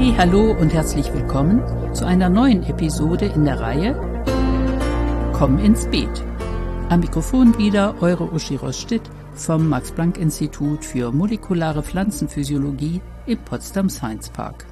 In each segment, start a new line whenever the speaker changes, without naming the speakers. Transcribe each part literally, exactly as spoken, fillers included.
Hey, hallo und herzlich willkommen zu einer neuen Episode in der Reihe Komm ins Beet. Am Mikrofon wieder eure Uschi Rostitt vom Max-Planck-Institut für molekulare Pflanzenphysiologie im Potsdam Science Park.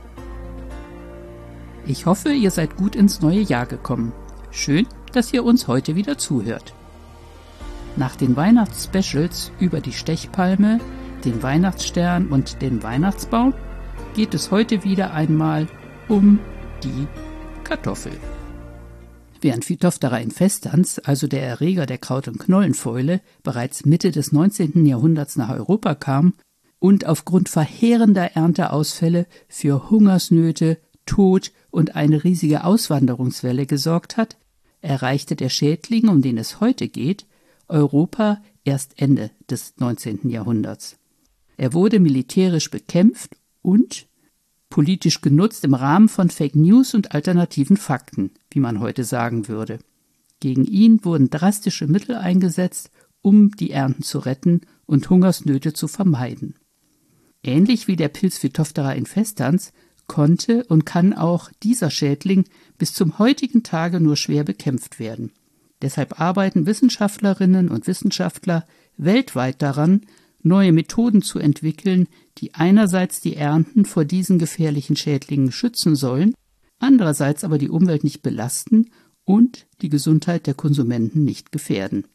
Ich hoffe, ihr seid gut ins neue Jahr gekommen. Schön, dass ihr uns heute wieder zuhört. Nach den Weihnachtsspecials über die Stechpalme, den Weihnachtsstern und den Weihnachtsbaum geht es heute wieder einmal um die Kartoffel. Während Phytophthora infestans, also der Erreger der Kraut- und Knollenfäule, bereits Mitte des neunzehnten Jahrhunderts nach Europa kam und aufgrund verheerender Ernteausfälle für Hungersnöte, Tod und eine riesige Auswanderungswelle gesorgt hat, erreichte der Schädling, um den es heute geht, Europa erst Ende des neunzehnten Jahrhunderts. Er wurde militärisch bekämpft und politisch genutzt im Rahmen von Fake News und alternativen Fakten, wie man heute sagen würde. Gegen ihn wurden drastische Mittel eingesetzt, um die Ernten zu retten und Hungersnöte zu vermeiden. Ähnlich wie der Pilz Phytophthora infestans konnte und kann auch dieser Schädling bis zum heutigen Tage nur schwer bekämpft werden. Deshalb arbeiten Wissenschaftlerinnen und Wissenschaftler weltweit daran, neue Methoden zu entwickeln, die einerseits die Ernten vor diesen gefährlichen Schädlingen schützen sollen, andererseits aber die Umwelt nicht belasten und die Gesundheit der Konsumenten nicht gefährden.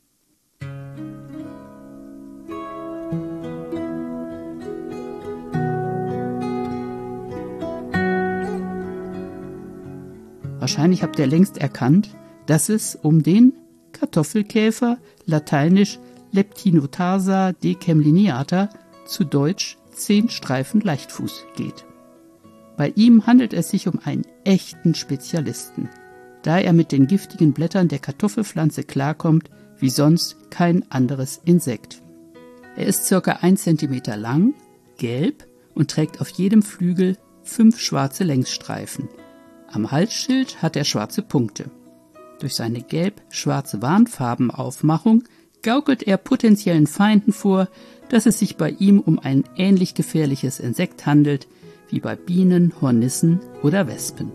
Wahrscheinlich habt ihr längst erkannt, dass es um den Kartoffelkäfer, lateinisch Leptinotarsa decemlineata, zu Deutsch Zehnstreifen-Leichtfuß geht. Bei ihm handelt es sich um einen echten Spezialisten, da er mit den giftigen Blättern der Kartoffelpflanze klarkommt wie sonst kein anderes Insekt. Er ist circa ein Zentimeter lang, gelb und trägt auf jedem Flügel fünf schwarze Längsstreifen. Am Halsschild hat er schwarze Punkte. Durch seine gelb-schwarze Warnfarbenaufmachung gaukelt er potenziellen Feinden vor, dass es sich bei ihm um ein ähnlich gefährliches Insekt handelt wie bei Bienen, Hornissen oder Wespen.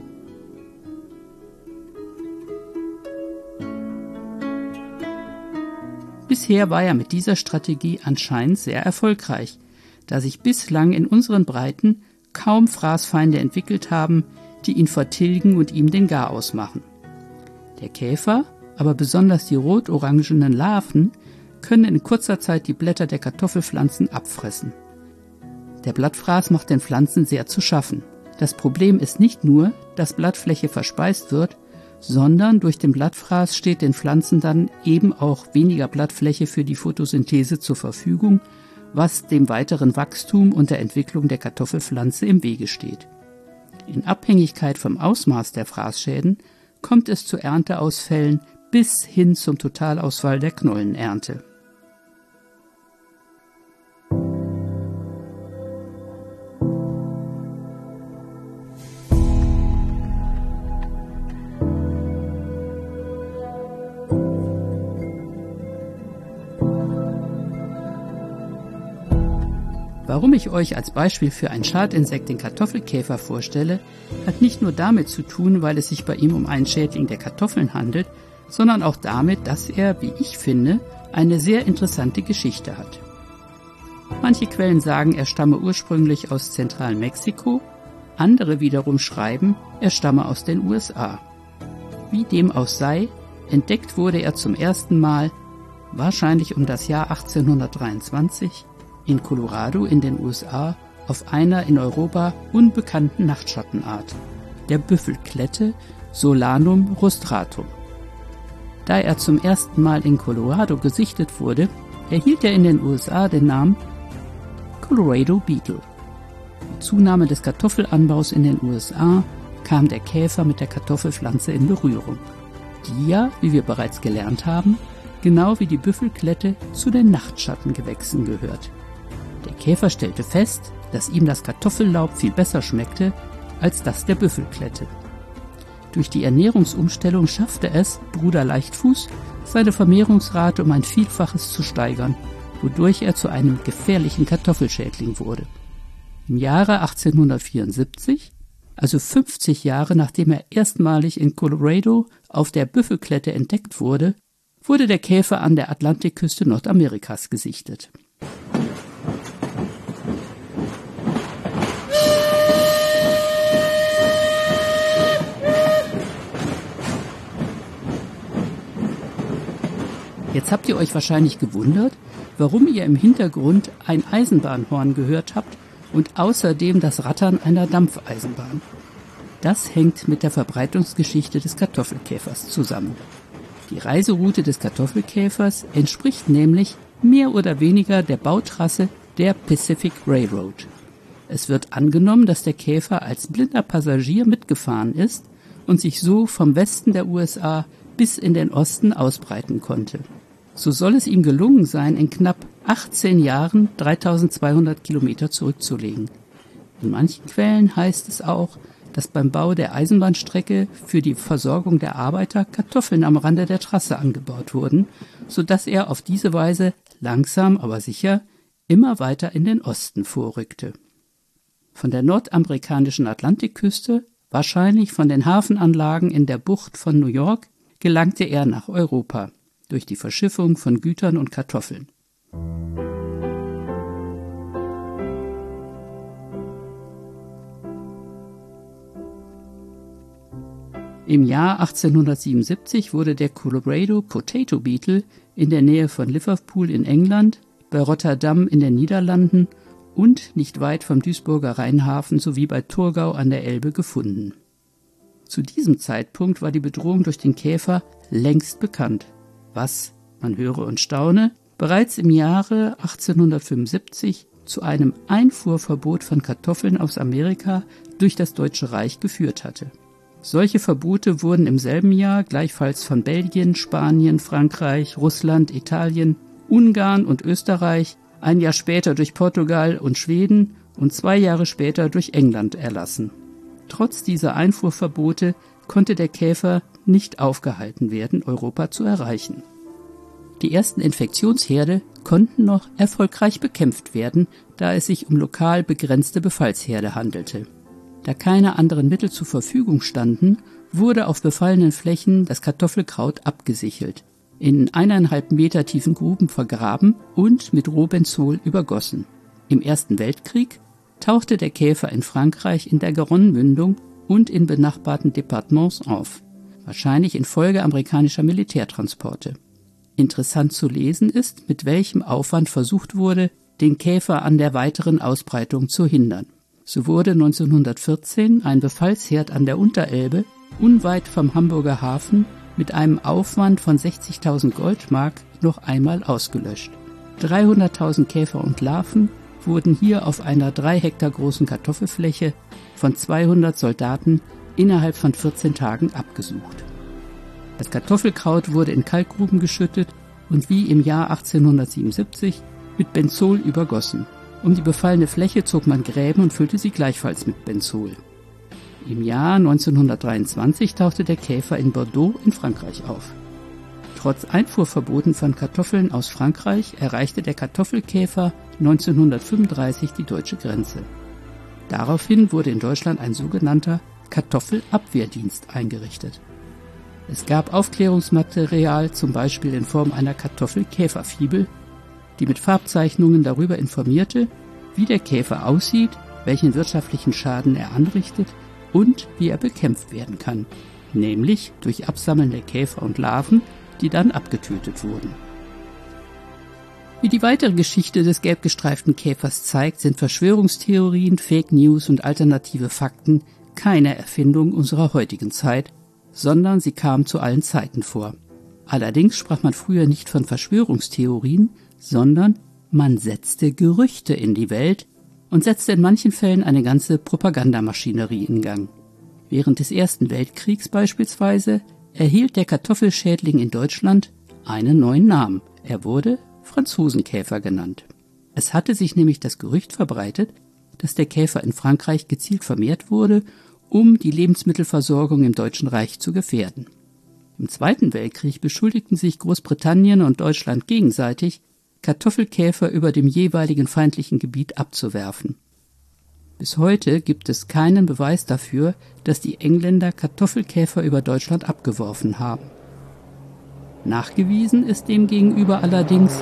Bisher war er mit dieser Strategie anscheinend sehr erfolgreich, da sich bislang in unseren Breiten kaum Fraßfeinde entwickelt haben, die ihn vertilgen und ihm den Garaus machen. Der Käfer, aber besonders die rot-orangenen Larven, können in kurzer Zeit die Blätter der Kartoffelpflanzen abfressen. Der Blattfraß macht den Pflanzen sehr zu schaffen. Das Problem ist nicht nur, dass Blattfläche verspeist wird, sondern durch den Blattfraß steht den Pflanzen dann eben auch weniger Blattfläche für die Photosynthese zur Verfügung, was dem weiteren Wachstum und der Entwicklung der Kartoffelpflanze im Wege steht. In Abhängigkeit vom Ausmaß der Fraßschäden kommt es zu Ernteausfällen bis hin zum Totalausfall der Knollenernte. Warum ich euch als Beispiel für ein Schadinsekt den Kartoffelkäfer vorstelle, hat nicht nur damit zu tun, weil es sich bei ihm um einen Schädling der Kartoffeln handelt, sondern auch damit, dass er, wie ich finde, eine sehr interessante Geschichte hat. Manche Quellen sagen, er stamme ursprünglich aus Zentralmexiko, andere wiederum schreiben, er stamme aus den U S A. Wie dem auch sei, entdeckt wurde er zum ersten Mal, wahrscheinlich um das Jahr achtzehnhundertdreiundzwanzig, in Colorado in den U S A auf einer in Europa unbekannten Nachtschattenart, der Büffelklette Solanum rostratum. Da er zum ersten Mal in Colorado gesichtet wurde, erhielt er in den U S A den Namen Colorado Beetle. Mit Zunahme des Kartoffelanbaus in den U S A kam der Käfer mit der Kartoffelpflanze in Berührung, die ja, wie wir bereits gelernt haben, genau wie die Büffelklette zu den Nachtschattengewächsen gehört. Der Käfer stellte fest, dass ihm das Kartoffellaub viel besser schmeckte als das der Büffelklette. Durch die Ernährungsumstellung schaffte es Bruder Leichtfuß, seine Vermehrungsrate um ein Vielfaches zu steigern, wodurch er zu einem gefährlichen Kartoffelschädling wurde. Im Jahre achtzehnhundertvierundsiebzig, also fünfzig Jahre nachdem er erstmalig in Colorado auf der Büffelklette entdeckt wurde, wurde der Käfer an der Atlantikküste Nordamerikas gesichtet. Jetzt habt ihr euch wahrscheinlich gewundert, warum ihr im Hintergrund ein Eisenbahnhorn gehört habt und außerdem das Rattern einer Dampfeisenbahn. Das hängt mit der Verbreitungsgeschichte des Kartoffelkäfers zusammen. Die Reiseroute des Kartoffelkäfers entspricht nämlich mehr oder weniger der Bautrasse der Pacific Railroad. Es wird angenommen, dass der Käfer als blinder Passagier mitgefahren ist und sich so vom Westen der U S A bis in den Osten ausbreiten konnte. So soll es ihm gelungen sein, in knapp achtzehn Jahren dreitausendzweihundert Kilometer zurückzulegen. In manchen Quellen heißt es auch, dass beim Bau der Eisenbahnstrecke für die Versorgung der Arbeiter Kartoffeln am Rande der Trasse angebaut wurden, sodass er auf diese Weise langsam, aber sicher immer weiter in den Osten vorrückte. Von der nordamerikanischen Atlantikküste, wahrscheinlich von den Hafenanlagen in der Bucht von New York, gelangte er nach Europa durch die Verschiffung von Gütern und Kartoffeln. Im Jahr achtzehnhundertsiebenundsiebzig wurde der Colorado Potato Beetle in der Nähe von Liverpool in England, bei Rotterdam in den Niederlanden und nicht weit vom Duisburger Rheinhafen sowie bei Thurgau an der Elbe gefunden. Zu diesem Zeitpunkt war die Bedrohung durch den Käfer längst bekannt, was, man höre und staune, bereits im Jahre achtzehnhundertfünfundsiebzig zu einem Einfuhrverbot von Kartoffeln aus Amerika durch das Deutsche Reich geführt hatte. Solche Verbote wurden im selben Jahr gleichfalls von Belgien, Spanien, Frankreich, Russland, Italien, Ungarn und Österreich, ein Jahr später durch Portugal und Schweden und zwei Jahre später durch England erlassen. Trotz dieser Einfuhrverbote konnte der Käfer nicht aufgehalten werden, Europa zu erreichen. Die ersten Infektionsherde konnten noch erfolgreich bekämpft werden, da es sich um lokal begrenzte Befallsherde handelte. Da keine anderen Mittel zur Verfügung standen, wurde auf befallenen Flächen das Kartoffelkraut abgesichelt, in eineinhalb Meter tiefen Gruben vergraben und mit Rohbenzol übergossen. Im Ersten Weltkrieg tauchte der Käfer in Frankreich in der Garonne-Mündung und in benachbarten Departements auf, wahrscheinlich infolge amerikanischer Militärtransporte. Interessant zu lesen ist, mit welchem Aufwand versucht wurde, den Käfer an der weiteren Ausbreitung zu hindern. So wurde neunzehnhundertvierzehn ein Befallsherd an der Unterelbe, unweit vom Hamburger Hafen, mit einem Aufwand von sechzigtausend Goldmark noch einmal ausgelöscht. dreihunderttausend Käfer und Larven wurden hier auf einer drei Hektar großen Kartoffelfläche von zweihundert Soldaten innerhalb von vierzehn Tagen abgesucht. Das Kartoffelkraut wurde in Kalkgruben geschüttet und wie im Jahr achtzehnhundertsiebenundsiebzig mit Benzol übergossen. Um die befallene Fläche zog man Gräben und füllte sie gleichfalls mit Benzol. Im Jahr neunzehnhundertdreiundzwanzig tauchte der Käfer in Bordeaux in Frankreich auf. Trotz Einfuhrverboten von Kartoffeln aus Frankreich erreichte der Kartoffelkäfer neunzehnhundertfünfunddreißig die deutsche Grenze. Daraufhin wurde in Deutschland ein sogenannter Kartoffelabwehrdienst eingerichtet. Es gab Aufklärungsmaterial, zum Beispiel in Form einer Kartoffelkäferfibel, die mit Farbzeichnungen darüber informierte, wie der Käfer aussieht, welchen wirtschaftlichen Schaden er anrichtet und wie er bekämpft werden kann, nämlich durch Absammeln der Käfer und Larven, die dann abgetötet wurden. Wie die weitere Geschichte des gelbgestreiften Käfers zeigt, sind Verschwörungstheorien, Fake News und alternative Fakten keine Erfindung unserer heutigen Zeit, sondern sie kamen zu allen Zeiten vor. Allerdings sprach man früher nicht von Verschwörungstheorien, sondern man setzte Gerüchte in die Welt und setzte in manchen Fällen eine ganze Propagandamaschinerie in Gang. Während des Ersten Weltkriegs beispielsweise erhielt der Kartoffelschädling in Deutschland einen neuen Namen. Er wurde Franzosenkäfer genannt. Es hatte sich nämlich das Gerücht verbreitet, dass der Käfer in Frankreich gezielt vermehrt wurde, um die Lebensmittelversorgung im Deutschen Reich zu gefährden. Im Zweiten Weltkrieg beschuldigten sich Großbritannien und Deutschland gegenseitig, Kartoffelkäfer über dem jeweiligen feindlichen Gebiet abzuwerfen. Bis heute gibt es keinen Beweis dafür, dass die Engländer Kartoffelkäfer über Deutschland abgeworfen haben. Nachgewiesen ist demgegenüber allerdings,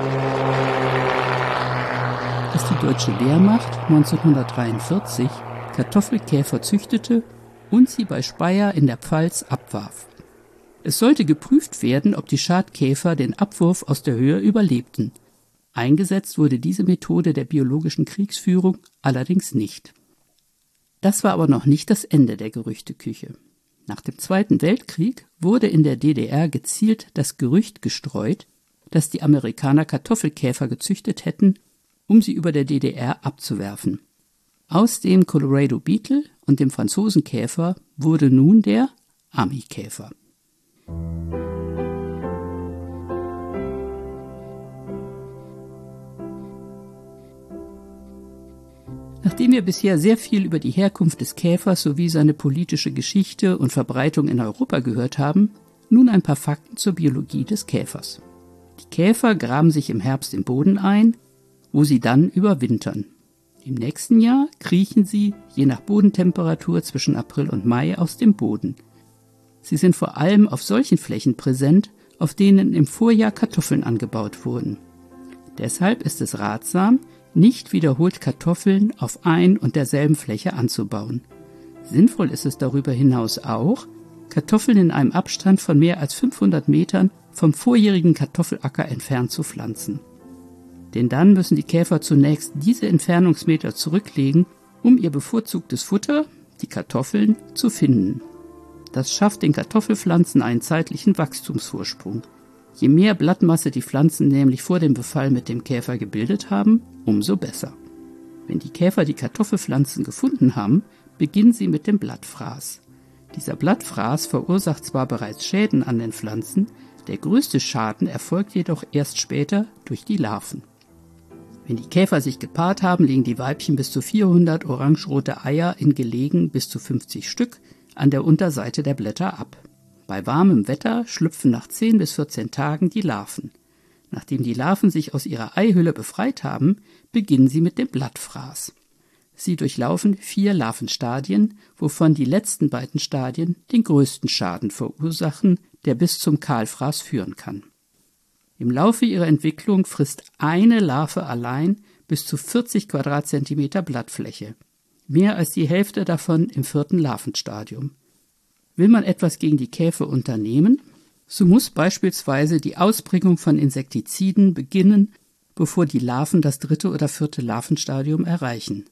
dass die deutsche Wehrmacht neunzehnhundertdreiundvierzig Kartoffelkäfer züchtete und sie bei Speyer in der Pfalz abwarf. Es sollte geprüft werden, ob die Schadkäfer den Abwurf aus der Höhe überlebten. Eingesetzt wurde diese Methode der biologischen Kriegsführung allerdings nicht. Das war aber noch nicht das Ende der Gerüchteküche. Nach dem Zweiten Weltkrieg wurde in der D D R gezielt das Gerücht gestreut, dass die Amerikaner Kartoffelkäfer gezüchtet hätten, um sie über der D D R abzuwerfen. Aus dem Colorado Beetle und dem Franzosenkäfer wurde nun der Ami-Käfer. Nachdem wir bisher sehr viel über die Herkunft des Käfers sowie seine politische Geschichte und Verbreitung in Europa gehört haben, nun ein paar Fakten zur Biologie des Käfers. Die Käfer graben sich im Herbst im Boden ein, wo sie dann überwintern. Im nächsten Jahr kriechen sie, je nach Bodentemperatur, zwischen April und Mai aus dem Boden. Sie sind vor allem auf solchen Flächen präsent, auf denen im Vorjahr Kartoffeln angebaut wurden. Deshalb ist es ratsam, nicht wiederholt Kartoffeln auf ein und derselben Fläche anzubauen. Sinnvoll ist es darüber hinaus auch, Kartoffeln in einem Abstand von mehr als fünfhundert Metern vom vorjährigen Kartoffelacker entfernt zu pflanzen. Denn dann müssen die Käfer zunächst diese Entfernungsmeter zurücklegen, um ihr bevorzugtes Futter, die Kartoffeln, zu finden. Das schafft den Kartoffelpflanzen einen zeitlichen Wachstumsvorsprung. Je mehr Blattmasse die Pflanzen nämlich vor dem Befall mit dem Käfer gebildet haben, umso besser. Wenn die Käfer die Kartoffelpflanzen gefunden haben, beginnen sie mit dem Blattfraß. Dieser Blattfraß verursacht zwar bereits Schäden an den Pflanzen, der größte Schaden erfolgt jedoch erst später durch die Larven. Wenn die Käfer sich gepaart haben, legen die Weibchen bis zu vierhundert orangerote Eier in Gelegen bis zu fünfzig Stück an der Unterseite der Blätter ab. Bei warmem Wetter schlüpfen nach zehn bis vierzehn Tagen die Larven. Nachdem die Larven sich aus ihrer Eihülle befreit haben, beginnen sie mit dem Blattfraß. Sie durchlaufen vier Larvenstadien, wovon die letzten beiden Stadien den größten Schaden verursachen, der bis zum Kahlfraß führen kann. Im Laufe ihrer Entwicklung frisst eine Larve allein bis zu vierzig Quadratzentimeter Blattfläche, mehr als die Hälfte davon im vierten Larvenstadium. Will man etwas gegen die Käfer unternehmen, so muss beispielsweise die Ausbringung von Insektiziden beginnen, bevor die Larven das dritte oder vierte Larvenstadium erreichen.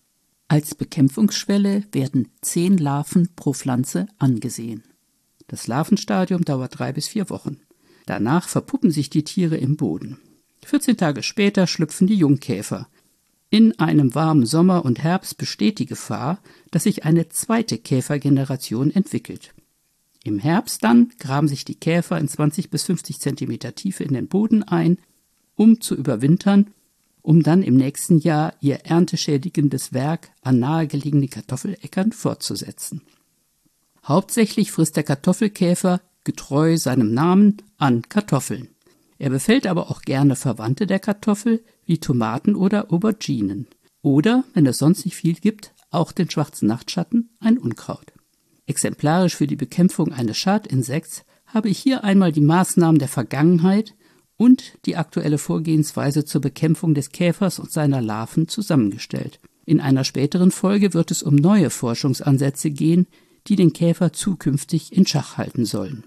Als Bekämpfungsschwelle werden zehn Larven pro Pflanze angesehen. Das Larvenstadium dauert drei bis vier Wochen. Danach verpuppen sich die Tiere im Boden. vierzehn Tage später schlüpfen die Jungkäfer. In einem warmen Sommer und Herbst besteht die Gefahr, dass sich eine zweite Käfergeneration entwickelt. Im Herbst dann graben sich die Käfer in zwanzig bis fünfzig Zentimeter Tiefe in den Boden ein, um zu überwintern, um dann im nächsten Jahr ihr ernteschädigendes Werk an nahegelegenen Kartoffeläckern fortzusetzen. Hauptsächlich frisst der Kartoffelkäfer, getreu seinem Namen, an Kartoffeln. Er befällt aber auch gerne Verwandte der Kartoffel, wie Tomaten oder Auberginen. Oder, wenn es sonst nicht viel gibt, auch den schwarzen Nachtschatten, ein Unkraut. Exemplarisch für die Bekämpfung eines Schadinsekts habe ich hier einmal die Maßnahmen der Vergangenheit und die aktuelle Vorgehensweise zur Bekämpfung des Käfers und seiner Larven zusammengestellt. In einer späteren Folge wird es um neue Forschungsansätze gehen, die den Käfer zukünftig in Schach halten sollen.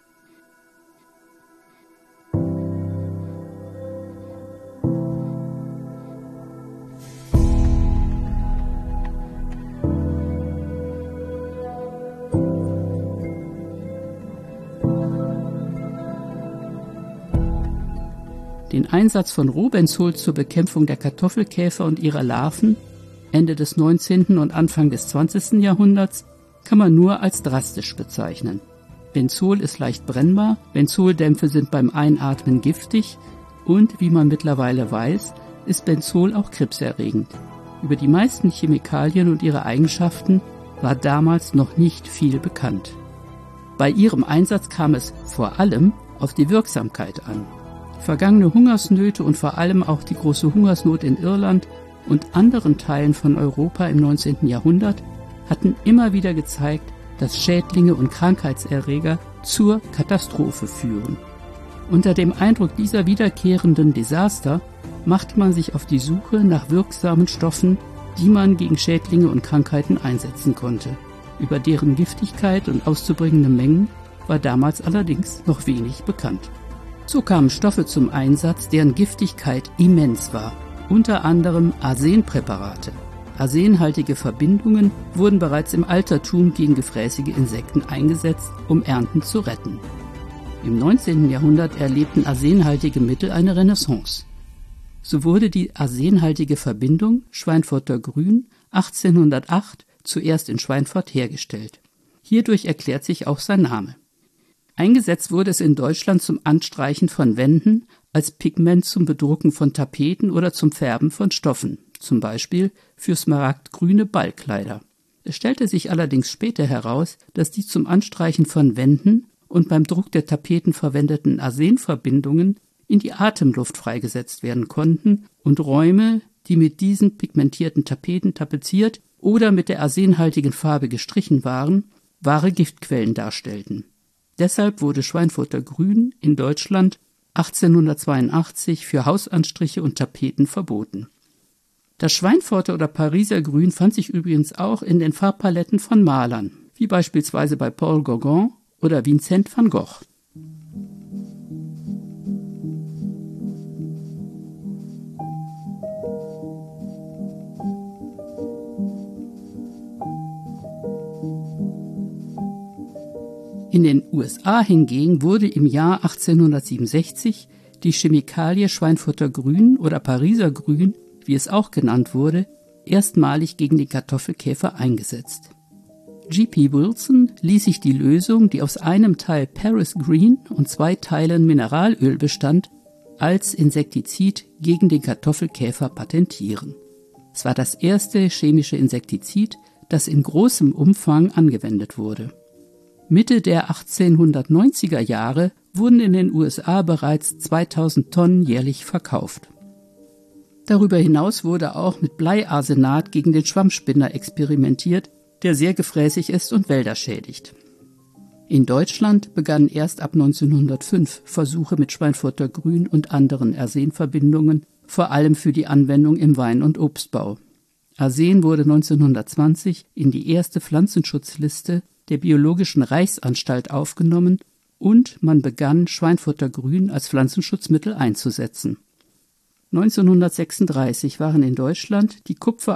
Den Einsatz von Rohbenzol zur Bekämpfung der Kartoffelkäfer und ihrer Larven Ende des neunzehnten und Anfang des zwanzigsten Jahrhunderts kann man nur als drastisch bezeichnen. Benzol ist leicht brennbar, Benzoldämpfe sind beim Einatmen giftig und, wie man mittlerweile weiß, ist Benzol auch krebserregend. Über die meisten Chemikalien und ihre Eigenschaften war damals noch nicht viel bekannt. Bei ihrem Einsatz kam es vor allem auf die Wirksamkeit an. Vergangene Hungersnöte und vor allem auch die große Hungersnot in Irland und anderen Teilen von Europa im neunzehnten Jahrhundert hatten immer wieder gezeigt, dass Schädlinge und Krankheitserreger zur Katastrophe führen. Unter dem Eindruck dieser wiederkehrenden Desaster machte man sich auf die Suche nach wirksamen Stoffen, die man gegen Schädlinge und Krankheiten einsetzen konnte. Über deren Giftigkeit und auszubringende Mengen war damals allerdings noch wenig bekannt. So kamen Stoffe zum Einsatz, deren Giftigkeit immens war, unter anderem Arsenpräparate. Arsenhaltige Verbindungen wurden bereits im Altertum gegen gefräßige Insekten eingesetzt, um Ernten zu retten. Im neunzehnten Jahrhundert erlebten arsenhaltige Mittel eine Renaissance. So wurde die arsenhaltige Verbindung Schweinfurter Grün achtzehnhundertacht zuerst in Schweinfurt hergestellt. Hierdurch erklärt sich auch sein Name. Eingesetzt wurde es in Deutschland zum Anstreichen von Wänden, als Pigment zum Bedrucken von Tapeten oder zum Färben von Stoffen, zum Beispiel für smaragdgrüne Ballkleider. Es stellte sich allerdings später heraus, dass die zum Anstreichen von Wänden und beim Druck der Tapeten verwendeten Arsenverbindungen in die Atemluft freigesetzt werden konnten und Räume, die mit diesen pigmentierten Tapeten tapeziert oder mit der arsenhaltigen Farbe gestrichen waren, wahre Giftquellen darstellten. Deshalb wurde Schweinfurter Grün in Deutschland achtzehnhundertzweiundachtzig für Hausanstriche und Tapeten verboten. Das Schweinfurter oder Pariser Grün fand sich übrigens auch in den Farbpaletten von Malern, wie beispielsweise bei Paul Gauguin oder Vincent van Gogh. In den U S A hingegen wurde im Jahr achtzehnhundertsiebenundsechzig die Chemikalie Schweinfurter Grün oder Pariser Grün, wie es auch genannt wurde, erstmalig gegen den Kartoffelkäfer eingesetzt. G P Wilson ließ sich die Lösung, die aus einem Teil Paris Green und zwei Teilen Mineralöl bestand, als Insektizid gegen den Kartoffelkäfer patentieren. Es war das erste chemische Insektizid, das in großem Umfang angewendet wurde. Mitte der achtzehnhundertneunziger Jahre wurden in den U S A bereits zweitausend Tonnen jährlich verkauft. Darüber hinaus wurde auch mit Bleiarsenat gegen den Schwammspinner experimentiert, der sehr gefräßig ist und Wälder schädigt. In Deutschland begannen erst ab neunzehnhundertfünf Versuche mit Schweinfurter Grün und anderen Arsenverbindungen, vor allem für die Anwendung im Wein- und Obstbau. Arsen wurde neunzehnhundertzwanzig in die erste Pflanzenschutzliste der Biologischen Reichsanstalt aufgenommen und man begann, Schweinfurter Grün als Pflanzenschutzmittel einzusetzen. neunzehnhundertsechsunddreißig waren in Deutschland die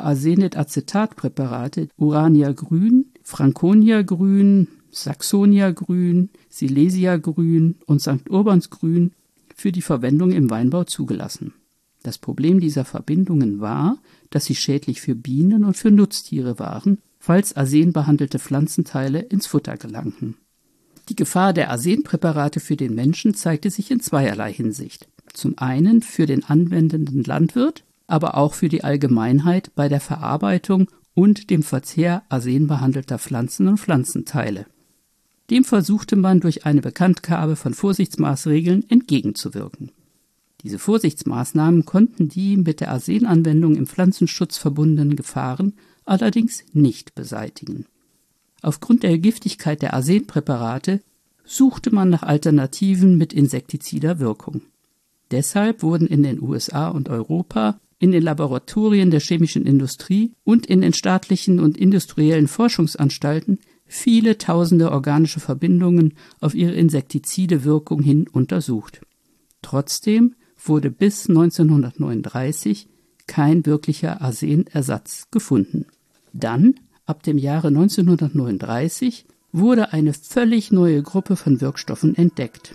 Kupfer-Arsenet-Acetat-Präparate Urania Grün, Franconia Grün, Saxonia Grün, Silesia Grün und Sankt Urbans Grün für die Verwendung im Weinbau zugelassen. Das Problem dieser Verbindungen war, dass sie schädlich für Bienen und für Nutztiere waren, falls arsenbehandelte Pflanzenteile ins Futter gelangten. Die Gefahr der Arsenpräparate für den Menschen zeigte sich in zweierlei Hinsicht. Zum einen für den anwendenden Landwirt, aber auch für die Allgemeinheit bei der Verarbeitung und dem Verzehr arsenbehandelter Pflanzen und Pflanzenteile. Dem versuchte man durch eine Bekanntgabe von Vorsichtsmaßregeln entgegenzuwirken. Diese Vorsichtsmaßnahmen konnten die mit der Arsenanwendung im Pflanzenschutz verbundenen Gefahren allerdings nicht beseitigen. Aufgrund der Giftigkeit der Arsenpräparate suchte man nach Alternativen mit insektizider Wirkung. Deshalb wurden in den U S A und Europa, in den Laboratorien der chemischen Industrie und in den staatlichen und industriellen Forschungsanstalten viele tausende organische Verbindungen auf ihre insektizide Wirkung hin untersucht. Trotzdem wurde bis neunzehnhundertneununddreißig kein wirklicher Arsenersatz gefunden. Dann, ab dem Jahre neunzehnhundertneununddreißig, wurde eine völlig neue Gruppe von Wirkstoffen entdeckt.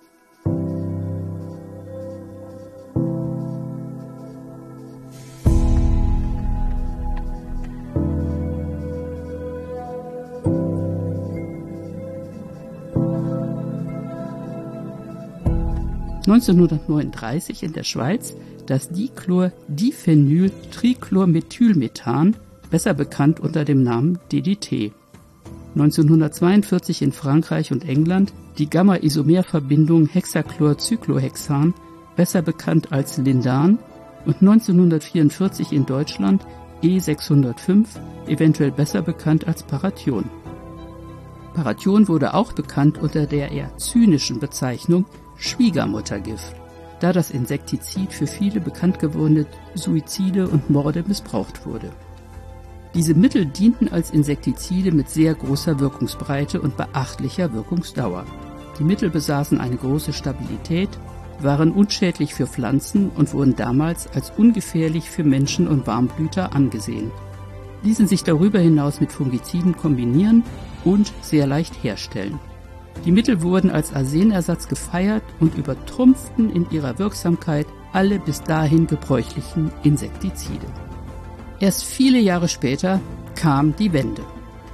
neunzehnhundertneununddreißig in der Schweiz das Dichlordiphenyl-Trichlormethylmethan, besser bekannt unter dem Namen D D T. neunzehnhundertzweiundvierzig in Frankreich und England die Gamma-Isomerverbindung Hexachlorcyclohexan, besser bekannt als Lindan, und neunzehnhundertvierundvierzig in Deutschland E sechshundertfünf, eventuell besser bekannt als Parathion. Parathion wurde auch bekannt unter der eher zynischen Bezeichnung Schwiegermuttergift, da das Insektizid für viele bekannt gewordene Suizide und Morde missbraucht wurde. Diese Mittel dienten als Insektizide mit sehr großer Wirkungsbreite und beachtlicher Wirkungsdauer. Die Mittel besaßen eine große Stabilität, waren unschädlich für Pflanzen und wurden damals als ungefährlich für Menschen und Warmblüter angesehen, ließen sich darüber hinaus mit Fungiziden kombinieren und sehr leicht herstellen. Die Mittel wurden als Arsenersatz gefeiert und übertrumpften in ihrer Wirksamkeit alle bis dahin gebräuchlichen Insektizide. Erst viele Jahre später kam die Wende.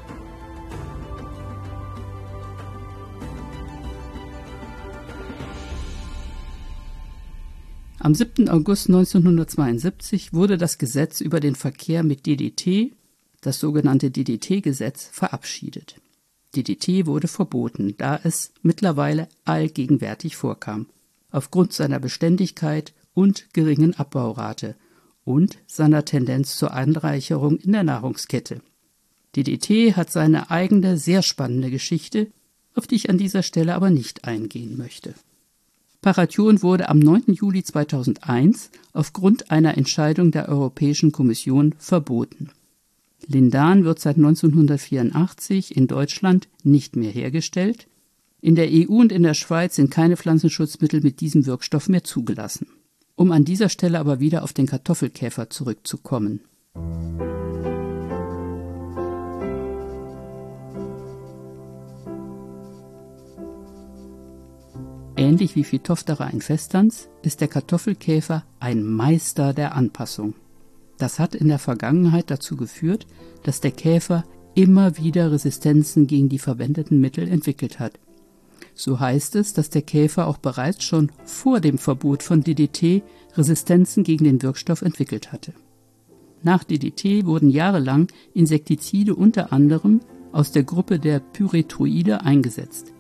Am siebten August neunzehnhundertzweiundsiebzig wurde das Gesetz über den Verkehr mit D D T, das sogenannte D D T-Gesetz, verabschiedet. D D T wurde verboten, da es mittlerweile allgegenwärtig vorkam, aufgrund seiner Beständigkeit und geringen Abbaurate und seiner Tendenz zur Anreicherung in der Nahrungskette. D D T hat seine eigene, sehr spannende Geschichte, auf die ich an dieser Stelle aber nicht eingehen möchte. Parathion wurde am neunten Juli zweitausendeins aufgrund einer Entscheidung der Europäischen Kommission verboten. Lindan wird seit neunzehnhundertvierundachtzig in Deutschland nicht mehr hergestellt. In der E U und in der Schweiz sind keine Pflanzenschutzmittel mit diesem Wirkstoff mehr zugelassen. Um an dieser Stelle aber wieder auf den Kartoffelkäfer zurückzukommen. Ähnlich wie Phytophthora infestans ist der Kartoffelkäfer ein Meister der Anpassung. Das hat in der Vergangenheit dazu geführt, dass der Käfer immer wieder Resistenzen gegen die verwendeten Mittel entwickelt hat. So heißt es, dass der Käfer auch bereits schon vor dem Verbot von D D T Resistenzen gegen den Wirkstoff entwickelt hatte. Nach D D T wurden jahrelang Insektizide unter anderem aus der Gruppe der Pyrethroide eingesetzt.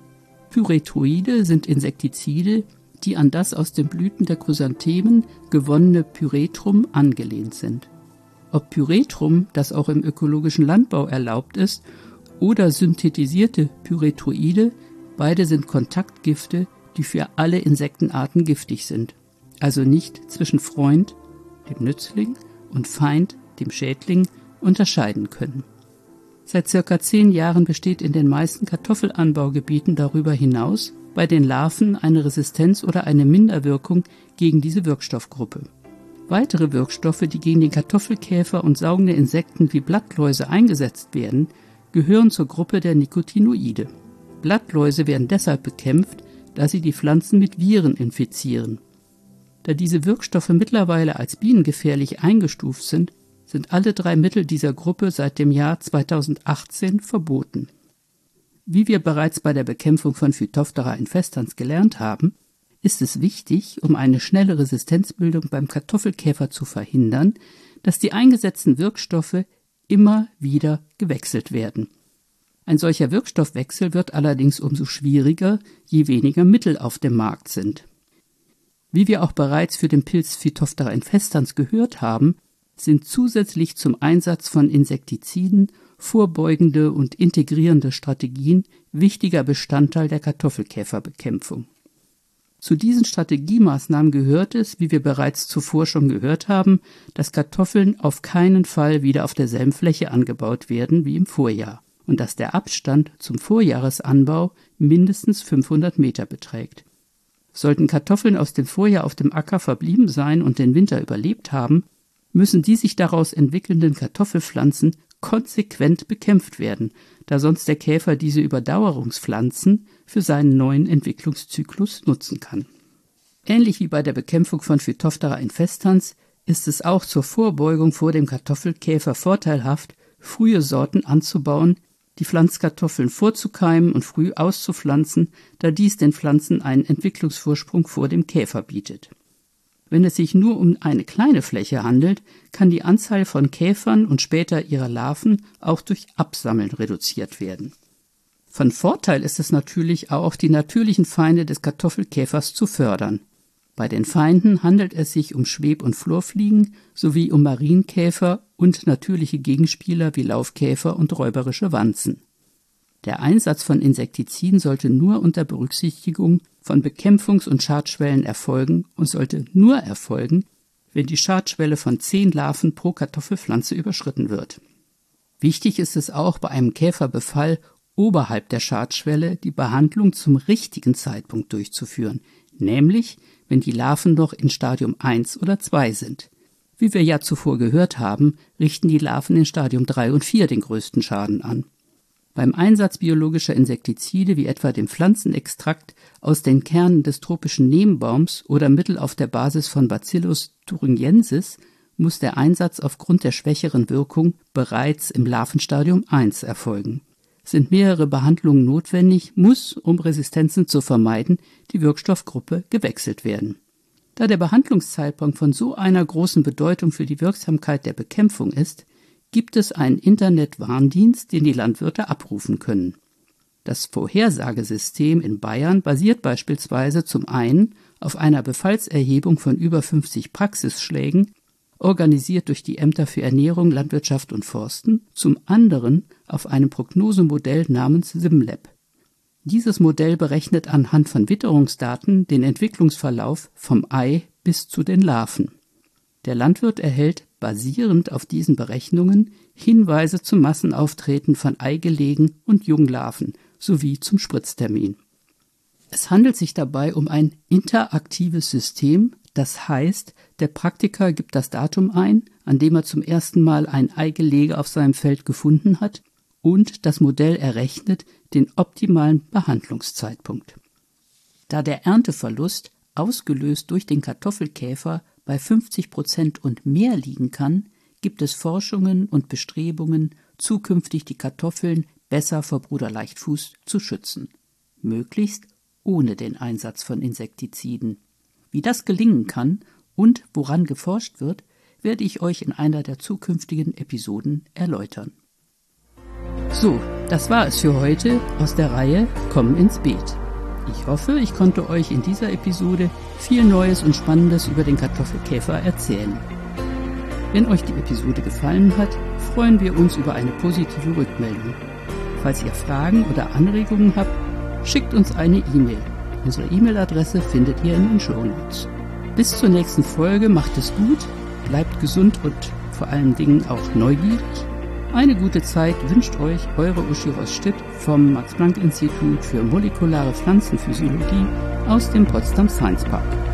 Pyrethroide sind Insektizide, die an das aus den Blüten der Chrysanthemen gewonnene Pyrethrum angelehnt sind. Ob Pyrethrum, das auch im ökologischen Landbau erlaubt ist, oder synthetisierte Pyrethroide, beide sind Kontaktgifte, die für alle Insektenarten giftig sind, also nicht zwischen Freund, dem Nützling, und Feind, dem Schädling, unterscheiden können. Seit circa zehn Jahren besteht in den meisten Kartoffelanbaugebieten darüber hinaus bei den Larven eine Resistenz oder eine Minderwirkung gegen diese Wirkstoffgruppe. Weitere Wirkstoffe, die gegen den Kartoffelkäfer und saugende Insekten wie Blattläuse eingesetzt werden, gehören zur Gruppe der Nicotinoide. Blattläuse werden deshalb bekämpft, da sie die Pflanzen mit Viren infizieren. Da diese Wirkstoffe mittlerweile als bienengefährlich eingestuft sind, sind alle drei Mittel dieser Gruppe seit dem Jahr zweitausendachtzehn verboten. Wie wir bereits bei der Bekämpfung von Phytophthora infestans gelernt haben, ist es wichtig, um eine schnelle Resistenzbildung beim Kartoffelkäfer zu verhindern, dass die eingesetzten Wirkstoffe immer wieder gewechselt werden. Ein solcher Wirkstoffwechsel wird allerdings umso schwieriger, je weniger Mittel auf dem Markt sind. Wie wir auch bereits für den Pilz Phytophthora infestans gehört haben, sind zusätzlich zum Einsatz von Insektiziden vorbeugende und integrierende Strategien wichtiger Bestandteil der Kartoffelkäferbekämpfung. Zu diesen Strategiemaßnahmen gehört es, wie wir bereits zuvor schon gehört haben, dass Kartoffeln auf keinen Fall wieder auf derselben Fläche angebaut werden wie im Vorjahr und dass der Abstand zum Vorjahresanbau mindestens fünfhundert Meter beträgt. Sollten Kartoffeln aus dem Vorjahr auf dem Acker verblieben sein und den Winter überlebt haben, müssen die sich daraus entwickelnden Kartoffelpflanzen konsequent bekämpft werden, da sonst der Käfer diese Überdauerungspflanzen für seinen neuen Entwicklungszyklus nutzen kann. Ähnlich wie bei der Bekämpfung von Phytophthora infestans ist es auch zur Vorbeugung vor dem Kartoffelkäfer vorteilhaft, frühe Sorten anzubauen, die Pflanzkartoffeln vorzukeimen und früh auszupflanzen, da dies den Pflanzen einen Entwicklungsvorsprung vor dem Käfer bietet. Wenn es sich nur um eine kleine Fläche handelt, kann die Anzahl von Käfern und später ihrer Larven auch durch Absammeln reduziert werden. Von Vorteil ist es natürlich auch, die natürlichen Feinde des Kartoffelkäfers zu fördern. Bei den Feinden handelt es sich um Schweb- und Flurfliegen sowie um Marienkäfer und natürliche Gegenspieler wie Laufkäfer und räuberische Wanzen. Der Einsatz von Insektiziden sollte nur unter Berücksichtigung von Bekämpfungs- und Schadschwellen erfolgen und sollte nur erfolgen, wenn die Schadschwelle von zehn Larven pro Kartoffelpflanze überschritten wird. Wichtig ist es auch, bei einem Käferbefall oberhalb der Schadschwelle die Behandlung zum richtigen Zeitpunkt durchzuführen, nämlich wenn die Larven noch in Stadium eins oder zwei sind. Wie wir ja zuvor gehört haben, richten die Larven in Stadium drei und vier den größten Schaden an. Beim Einsatz biologischer Insektizide wie etwa dem Pflanzenextrakt aus den Kernen des tropischen Nebenbaums oder Mittel auf der Basis von Bacillus thuringiensis muss der Einsatz aufgrund der schwächeren Wirkung bereits im Larvenstadium eins erfolgen. Sind mehrere Behandlungen notwendig, muss, um Resistenzen zu vermeiden, die Wirkstoffgruppe gewechselt werden. Da der Behandlungszeitpunkt von so einer großen Bedeutung für die Wirksamkeit der Bekämpfung ist, gibt es einen Internet-Warndienst, den die Landwirte abrufen können. Das Vorhersagesystem in Bayern basiert beispielsweise zum einen auf einer Befallserhebung von über fünfzig Praxisschlägen, organisiert durch die Ämter für Ernährung, Landwirtschaft und Forsten, zum anderen auf einem Prognosemodell namens SimLab. Dieses Modell berechnet anhand von Witterungsdaten den Entwicklungsverlauf vom Ei bis zu den Larven. Der Landwirt erhält basierend auf diesen Berechnungen Hinweise zum Massenauftreten von Eigelegen und Junglarven sowie zum Spritztermin. Es handelt sich dabei um ein interaktives System, das heißt, der Praktiker gibt das Datum ein, an dem er zum ersten Mal ein Eigelege auf seinem Feld gefunden hat, und das Modell errechnet den optimalen Behandlungszeitpunkt. Da der Ernteverlust, ausgelöst durch den Kartoffelkäfer, bei fünfzig Prozent und mehr liegen kann, gibt es Forschungen und Bestrebungen, zukünftig die Kartoffeln besser vor Bruderleichtfuß zu schützen. Möglichst ohne den Einsatz von Insektiziden. Wie das gelingen kann und woran geforscht wird, werde ich euch in einer der zukünftigen Episoden erläutern. So, das war es für heute aus der Reihe Komm ins Beet. Ich hoffe, ich konnte euch in dieser Episode viel Neues und Spannendes über den Kartoffelkäfer erzählen. Wenn euch die Episode gefallen hat, freuen wir uns über eine positive Rückmeldung. Falls ihr Fragen oder Anregungen habt, schickt uns eine E-Mail. Unsere E-Mail-Adresse findet ihr in den Shownotes. Bis zur nächsten Folge, macht es gut, bleibt gesund und vor allen Dingen auch neugierig. Eine gute Zeit wünscht euch eure Uschi Ross-Stitt vom Max-Planck-Institut für molekulare Pflanzenphysiologie aus dem Potsdam Science Park.